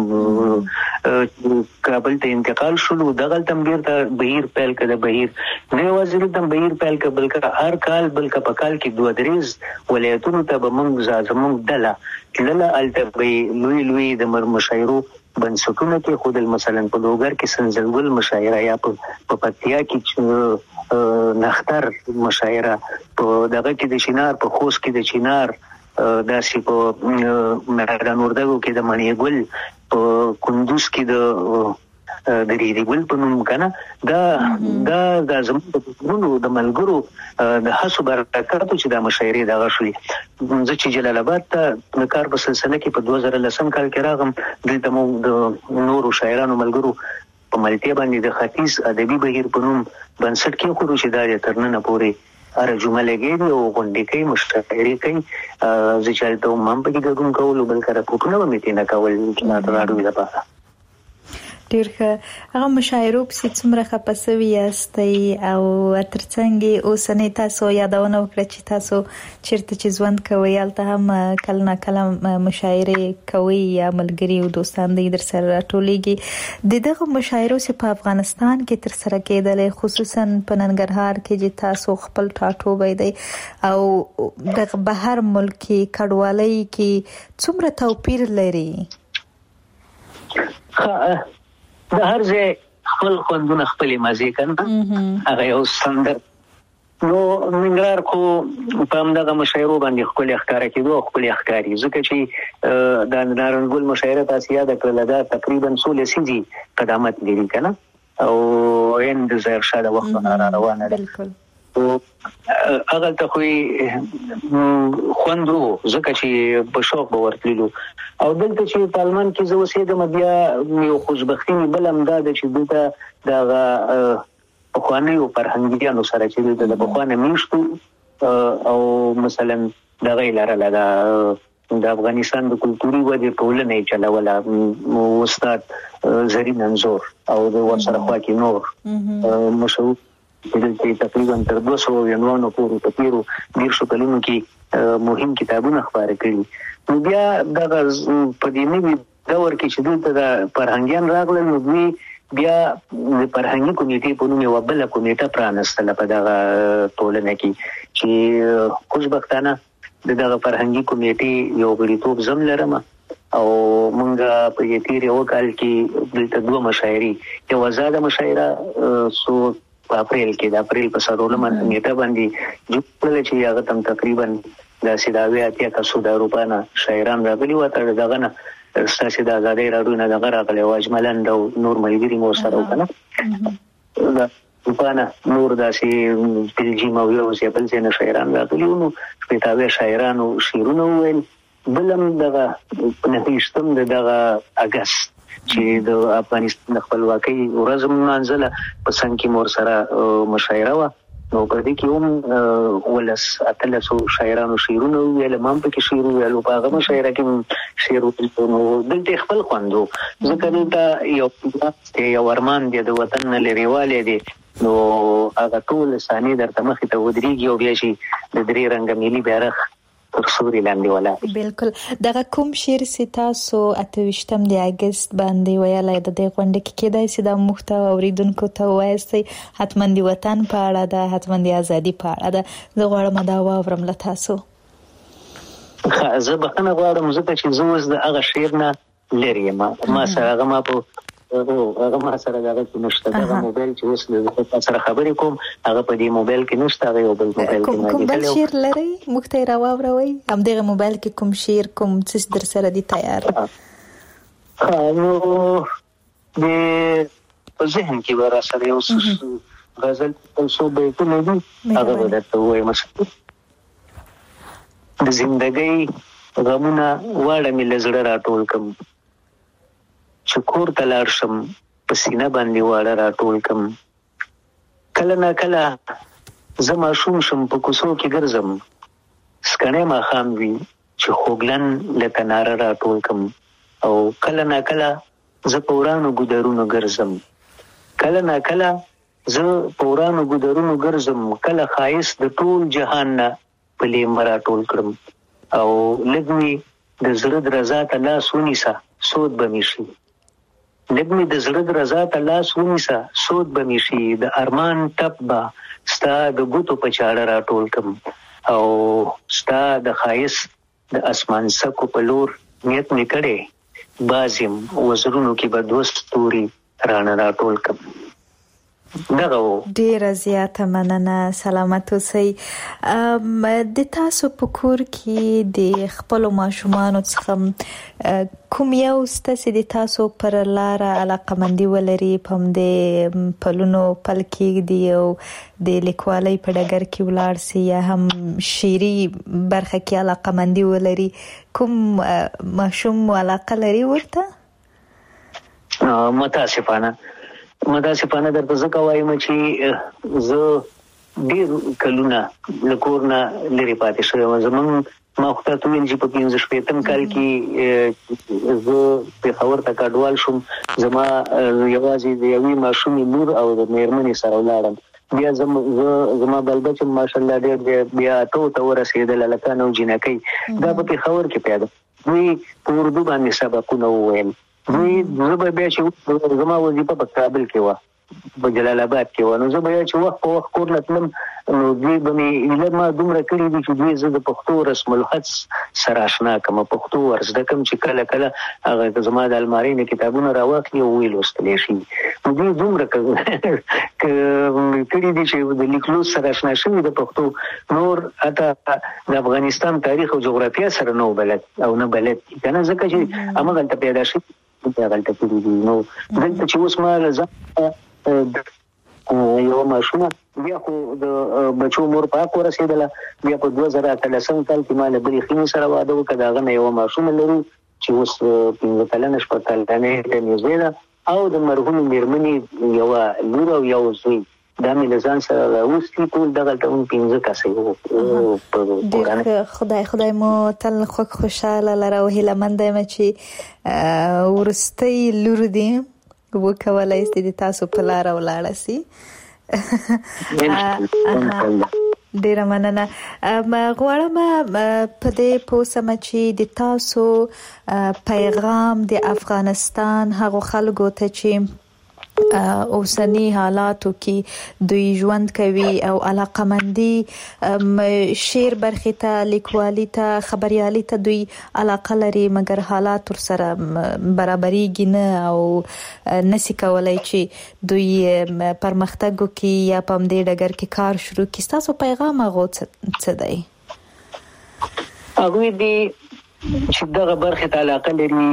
کې کابل ته انتقال شلو دغل تم بیرته بهیر پیل کړه بهیر نه وزیر تم بهیر پیل کړه بلکې هر کال بلکې په کال کې دوه درې ولایتونو ته به موږ زموږ دله الته لوی د مشاعرو بنسټونه کې خود مثلا په لوګر کې سنځلګل مشاعره یا په پکتیا کې نختر مشاعره په دغه کې د چینار په خوست کې د چینار داسې په میدان وردګو کې د مڼې ګل په کندوز کې د ریری ګل په نوم کنه دا زموږ د ملګرو د حسب برکاتو چې د مشاعرې دغه شوي زه چې جلال آباد ته کار په سلسله کې په 2010 کال کې راغم دلته مو د نورو شاعرانو ملګرو په ملتیا باندې د ختیځ ادبي بهیر په نوم بنسټ کې خو چې دا ترننه پورې اره جمله لګي او غونډې کوي مشاعرې کوي زه چې ته هم په کې ګډون کول بل کار پټونه ومې نه کول چې نه راډوي لپاره ډیر ښه هغه مشاعرو په څومره خپسوي یاستئ او ترڅنګ اوسنۍ تاسو یادونه وکړه چې تاسو چیرته چې ژوند کوئ هلته هم کله نه کله مشاعرې کوي یا ملګري او دوستان دې در سره راټولېږي د دغه مشاعرو چې په افغانستان کې تر سره کېدلې خصوصا په ننګرهار کې چې تاسو خپل ټاټوبی دی او د بهر ملک کې کډوالۍ کې څومره توپیر لري د هر ځای خپل خوندونه خپل مزه کنه هغه یو سندر نو ننګرهار خو په همدغه مشاعرو باندې خپل ښکارا کېدو خپل ښکاری ځکه چې د نارنج ګل مشاعره تاسو یاد کړل دا تقریبا 16 سيزي قدامت لري کنه او هند زهر شاده وخت نه روانه ده بالکل هغه ته خو خوندو ځکه چې په شوق به ورتللو او دلته چې پارلمان کې زه اوسېدم بیا یو خوشبختي بل هم دا چې دلته د پخوانیو فرهنګیانو سره چې د پخوانه میشتو او مثلا د غیلاره د افغانستان د کلتوري ودې ټولنې چلوله استاد زرین انزور او د ورسره خوا کې نور مشهور چې تقریبا تر 200 عنوانو پورې په تیرو 20 کلونو کې مهم کتابونه خپاره کړي نو بیا د په دې نوي دور کې چې دلته د فرهنګیان راغلل نو دوی بیا د فرهنګي کمیټې په نوم یو بل کمیټه پرانستله په دغه ټولنه کې چې خوشبختانه دغه فرهنګي کمیټې یو غړیتوب زم لرم او مونږه په دې تیر یو کال کې دلته دوه مشاعرې یو آزاد مشاعره سو په اپریل کې د اپریل په 16 نیټه باندې جوړل چې هغه تم تقریبا د سیداوی اتیا کسو د اروپا نه شاعران راغلي و تر دغه نه ستاسو د آزادۍ راډیو نه دغه راغلي او اجملند او نور ملګری مو سره وکنه دا اروپا نور داسې بلجیم او یو ځای بل ځای نه شاعران راغلي نو شپږ شاعرانو شعرونه ویل بلم دغه په نهشتم دغه اگست چې د افغانستان خپلواکۍ ورځ منځله په څنګه کې مور سره مشاعره و نو په دې کې هم ولس اتلسو شاعرانو شعرونه ویل مام په کې شعر ویل په هغه مشاعره کې شعر نو دلته خپل خوندو ځکه دا یو ارمان دی د وطن لريواله دی نو هغه ټول ثاني درته مخې ته ودرېږي او بیا شي د درې رنګ ملي بیرغ تر سوري لاندې ولاړ. بالکل. دغه کوم شعر چې تاسو 28 د اگست باندې ویلای د دې غونډه کې کېدای شي د محتوا اوریدونکو ته وایي حتما د وطن په اړه ده، حتما د ازادي په اړه ده. زه غواړم دا واورم له تاسو. زه بخښنه غواړم ځکه چې زه اوس د هغه شعر نه لرې یم. ما سره هغه ما سره دغه نشته. دغه موبایل چې اوس د سره خبرې کوم هغه په دې موبایل کې نشته. هغه یو بل موبایل کې کوم بل شعر لري موږ ته راوړوي؟ همدغه موبایل کې کوم شعر کوم څه در سره دي تیار؟ نو د ذهن کې ورا سره یو غزل څو بیتونه دي هغه به درته ووایم. د زندګۍ غمونه واړه مې له زړه راټول کړم، چې کور ته لاړ شم په سینه باندې واړه راټول کړم. کله نا کله زه ماشوم شم په کوڅو کې ګرځم، سکڼی ماښام وي چې خوږلن له تناره راټول کړم. او کله نا کله زه په ورانو ګودرونو ګرځم، کله نا کله زه په ورانو ګودرونو ګرځم. کله ښایست د ټول جهان نه په لیمه راټول کړم. او لږ مې د زړه درزا ته لاس ونیسه سود به مې شي، لږ مې د زړه درزا ته لاس ونیسه سود به مې شي. د ارمان ټپ به ستا د ګوتو په چاړه راټول کړم. او ستا د ښایست د اسمان سکو په لور نیت مې کړی، باز یم وزرونو کې به دوه ستوري رانه راټول کړم. دغه ډیره زیاته مننه. سلامت اوسئ. د تاسو په کور کې د خپل ماشومانو څخه کوم یو ستاسو د تاسو پر لار علاقمندي ولري، په دې پلونو پل کې دی او د لیکوالۍ په ډګر کې ولاړ سي یا هم شعري برخه کې علاقمندي ولري، کوم ماشوم علاقه لري ورته؟ متاسفانه درته ځکه وایم چې زه ډېر کلونه له کور نه لرې پاتې شوی یم. زموږ ما خو ته ویل چې په 15 کال کې زه پېښور ته کډوال شوم. زما یوازې د یوې ماشومې لور او د مېرمنې سره ولاړم. بیا زما بل بچ ماشاءالله ډېر بیا ته ورسېدل، هلکان او جینکۍ. دا په پېښور کې پیدا دوی په اردو باندې سبقونه وویل. دوی زه به بیا چې زما وظیفه په کابل کې وه، په جلال آباد کې وه، نو زه به بیا چې وخت په وخت کور نه تلم، نو دوی به مې ایله ما دومره کړي دي چې دوی زه د پښتو رسم الخط سره اشنا کړم، پښتو ور زده کړم چې کله کله هغه زما د المارۍ نه کتابونه راواخلي او ویې لوستلی شي. نو دوی دومره کړي دي چې د لیکلو سره اشنا شوي د پښتو، نور حتی د افغانستان تاریخ او جغرافیه سره نه بلد او نه بلد دي که نه، ځکه چې همغلته پیدا شوي هغلته کړي دي. نو دلته چې اوس ما له یو ماشومه بیا خو د بچو مور پاک ورسېدله، بیا په 2013 کال کې ما له بلې خینې سره واده وکړه. د هغه نه یوه ماشومه لرو چې اوس 15 کلنه 14 کلنې ته نږدې ده، او د مرحومې مېرمنې یوه لور او یو زوی. دا مې له ځان سره راوستي، ټول دغلته هم 15 کسه وو. ډېر خدای مو تل خوشحاله لره او هیلهمنده یم چې وروستۍ لور دي وکولای شي د تاسو په لاره ولاړه سي. ډیره مننه. غواړم په دې پوسم چې د تاسو پیغام د افغانستان هغو خلکو ته چې اوسنی حالاتو کې دوی ژوند کوي او علاقمندي شعر برخې ته، لیکوالي ته، خبريالي ته دوی علاقه لري، مګر حالات ور سره برابرېږي نه او نسی کولای چې دوی پرمختګ وکړي یا په دې ډګر کې کار شروع کړي. تاسو پیغام هغه څه دی؟ هغه دی چې دغه برخې ته علاقه لري،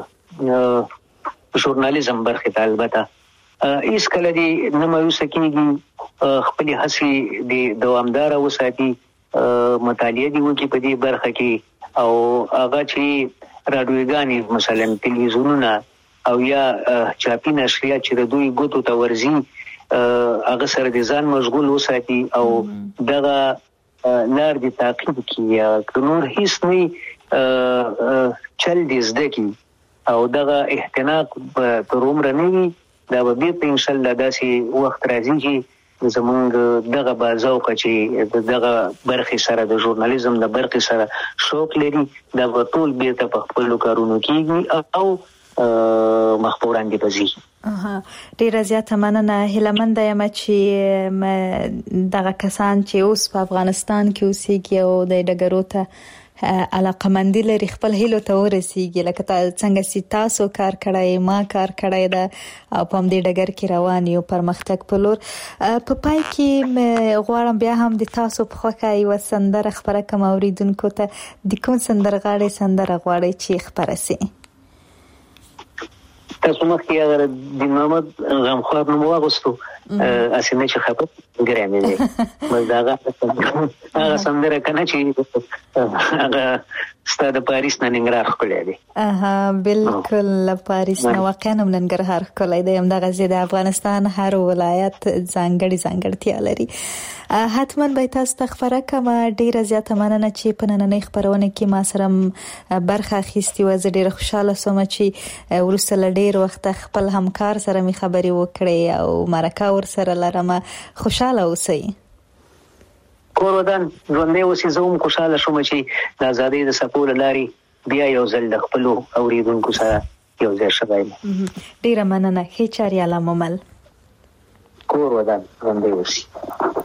د ژورنالیزم برخې ته البته هیڅ کله دی نه مایوسه کېږي، خپلې هڅې د دوامداره وساتي، مطالعه دی وکړي په دې برخه کې، او هغه چې راډیوګانې مثلا تلویزیونونه او یا چاپي نشریات چې د دوی ګوتو ته ورځي هغه سره د ځان مشغول وساتي او دغه لار د تعقیب کړي، نور هیڅ نه چل دې زده کړي او دغه احتناق تر عمره نه وي. دا به بیرته انشاءالله داسې وخت راځي چې زمونږ دغه بازوق چې دغه برخې سره د ژورنالیزم د برخې سره شوق لري دا ټول بیرته په خپل کارونو کېږي او مخبوران دي پزي. ډیره زیاته مننه. هیلمند یم چې دغه کسان چې اوس په افغانستان کې اوسېږي او د ډګرو ته علاقمندي لري خپل هیلو ته ورسیږي، لکه څنګه چې تاسو کار کړی ما کار کړی دا او په دې ډګر کې روان یو پرمختګ په لور. په پای کې غواړم بیا هم د تاسو په خوښه یو سندره خبره کوم اوریدونکو ته د کوم سندرغاړي سندره غواړي چې خبره سي؟ تاسو مخکې اگر د محمد غمخوار نوم واغوستو اسینه چې خبر ګرامي دي هغه سندره کنه چې هغه ستاد پاریس نه ننګرهار خلې دي. بالکل پاریس نه واقعا ننګرهار خلې دي. هم دغه د افغانستان هر ولایت ځانګړتیا لري. حتما به تاسو ته خبره کوم. ډیره زیاته مننه چې په نننۍ خبرونه کې ما سره برخه اخیستې و. زه ډیره خوشاله سوم چې وروسته له ډیر وخت خپل همکار سره می خبرې وکړې او مرکه ور سره لرم. خوشاله اوسئ. کور ودان ژوندې اوسې. زه هم خوشاله شوم چې د ازادۍ د څپو له لارې بیا یو ځل د خپلو اوریدونکو سره یو ځای شوی یم. ډیره مننه. ښې چارې عمل. کور ودان ژوندې اوسې.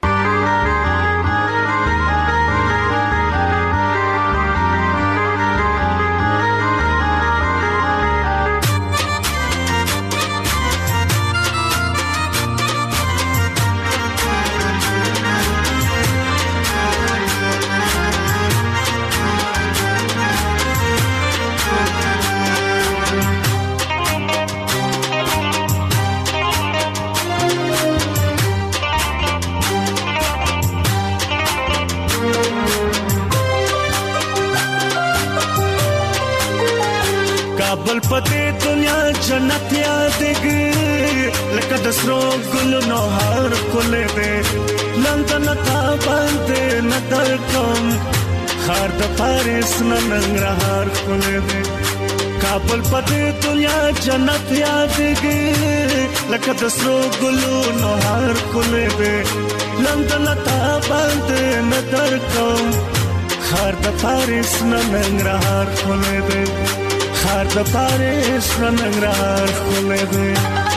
بل پته دنیا جنت یادګي لکه د سرو ګل نو هر کوله دې لندن تا باندې نظر کوم خار د پاریس ننګرهار کوله دې کابل پته دنیا جنت یادګي لکه د سرو ګل نو هر کوله دې لندن تا باندې نظر کوم خار د پاریس ننګرهار کوله دې خار د پاریس ننګرهار خولې دې.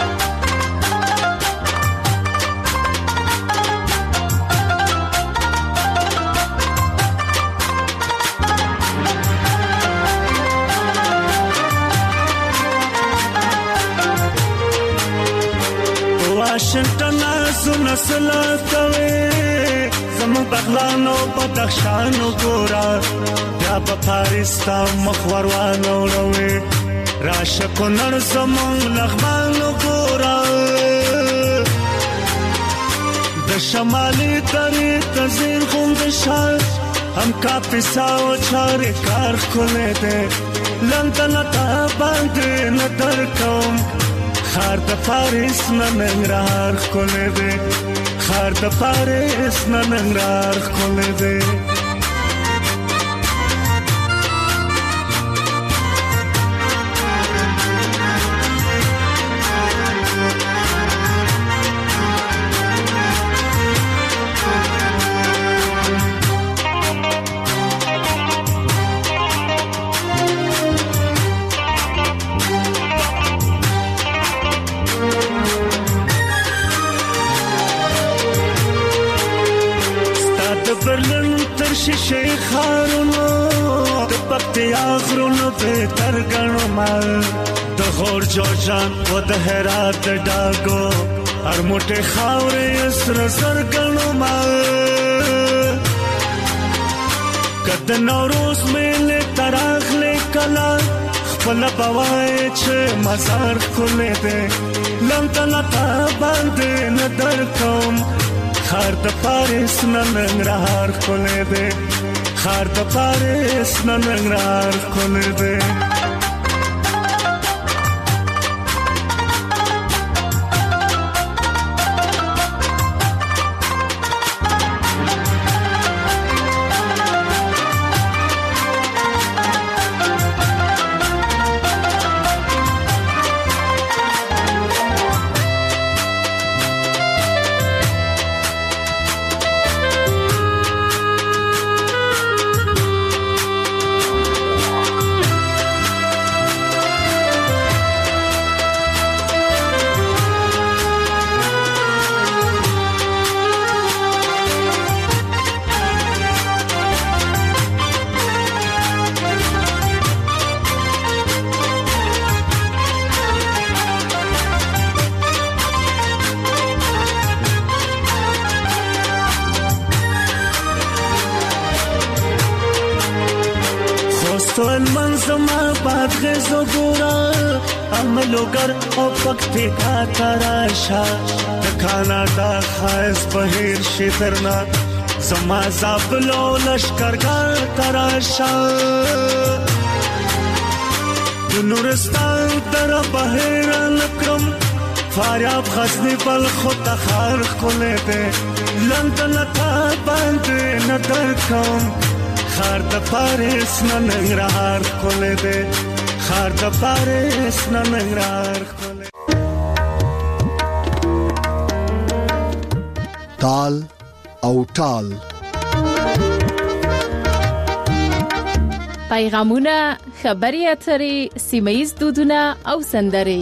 واشنگټن زونه سلطوي زمو بغلانو بدخشانو ګورا بیا په پاریس تا مخوروانو وروي راشه کونړ زمون لغمانو ګورا د شمالي درې تزین خوند شال هم کاپیساو چارې کار کولې ده لندن تا باندې نظر کوم خار د پاریس ننګرهار کولې ده خار د پاریس ننګرهار کولې ده. شیخ خارونو د پکتیا غرونو به ترګنو مال د غور جوجان و د هرات د ډاګو هر موټه خاورې سر سرګنو مال کد نوروز مېله تراغله کلا خپل بوای چې مزار کولې ده لندن تا باندې نظر کوم خار د پاریس ننګرهار کولې ده خار د پاریس ننګرهار کولې ده. سوال منظما پاتغزو گورا عملوگر او پکتی کا تراشا کانادا خائز بهیر شیدرنا زما زابلو لشکرگار تراشا نورستان در بهیر لکرم فاریاب غزنی بل خود خار کله ده لندن تا باندې ندر کوم خار د پاریس ننګرهار کله ده خار د پاریس ننګرهار کله تال او ټال پیغامونه خبري اترې سیمایي دودونه او سندري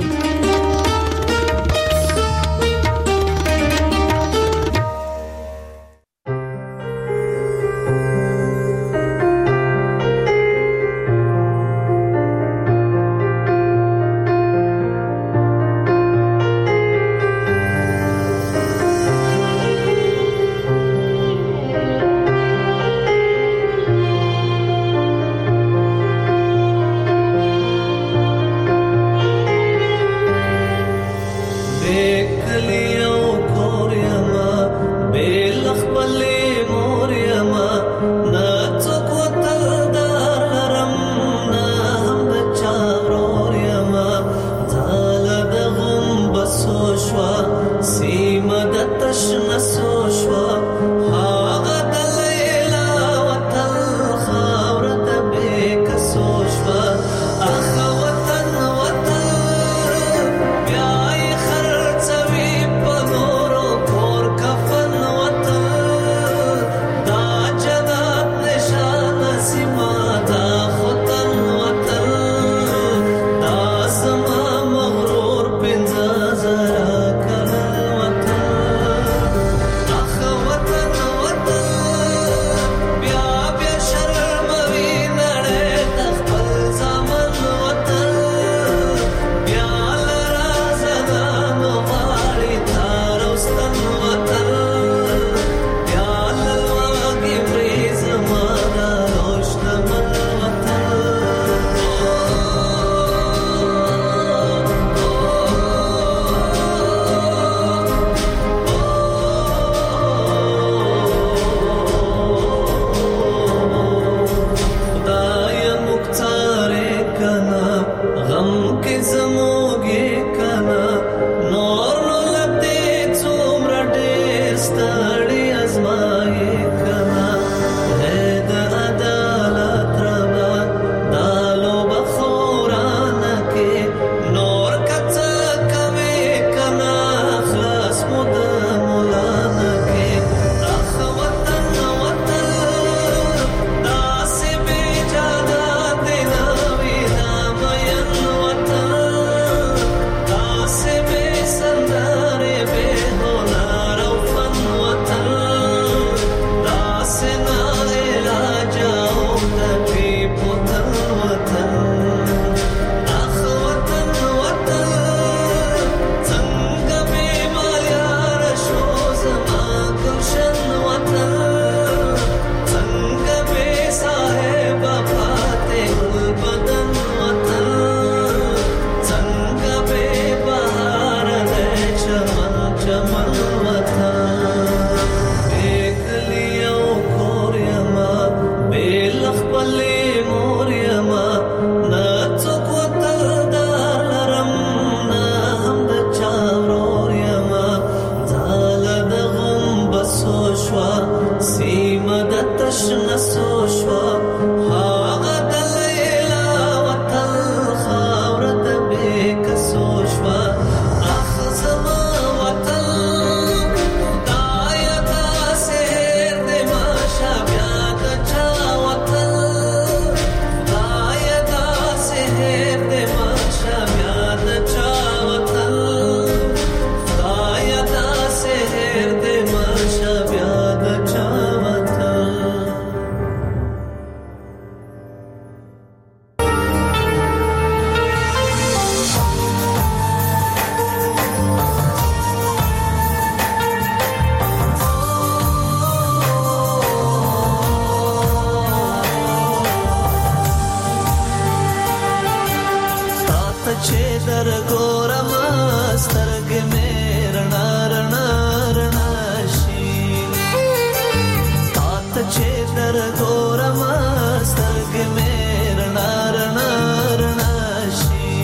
در ګورم سترګې مې رڼا رڼا رڼا شي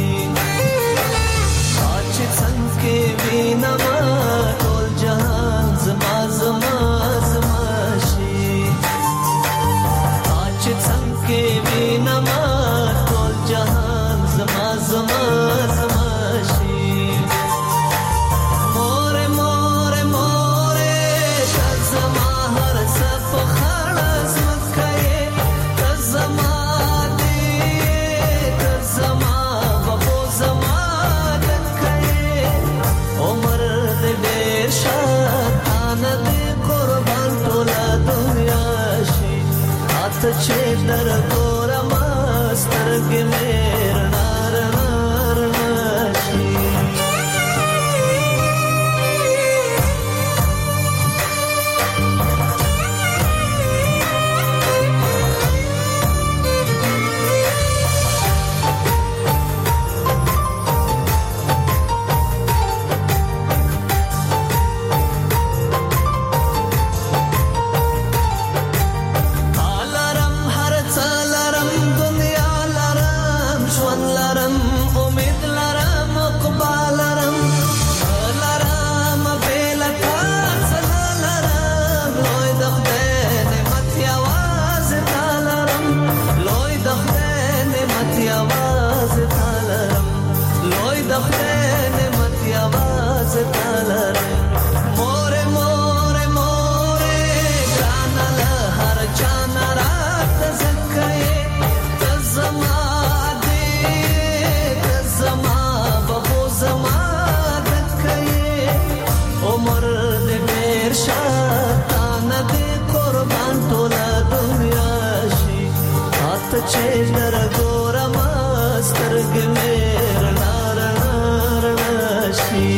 چې څنګه وینم ټول جهان زما زما زما شي چې څنګه وینم ټول جهان زما زما زما شي مور مور مور زما هر څه په خړز مکه زما دې زما بابو زما دکه عمر دې ډېر شان دې قربان ټول دنیا شي اته چې در ګورم سترګې مې رڼا رڼا رڼا شي چې در ګورم سترګې مې رڼا رڼا رڼا شي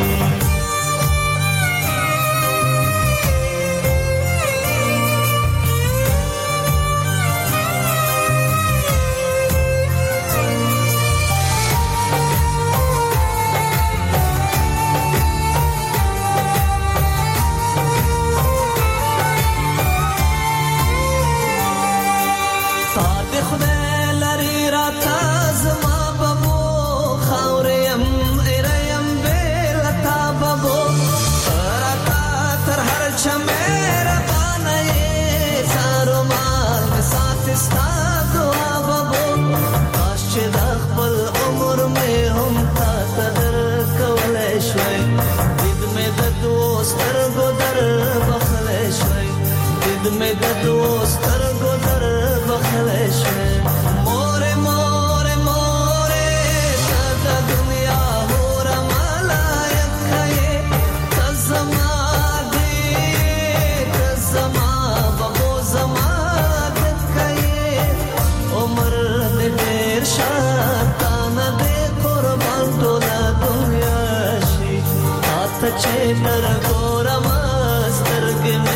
مې د دوست سترګو در بخلې شوې مور مور مور د دنیا هور ملایک یې زما دې زما بابو زما دکه عمر دې ډېر شاتان دې قربان ټول دنیا شي اته چې در ګورم سترګې مې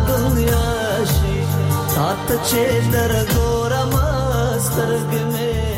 چې در ګورم سترګې مې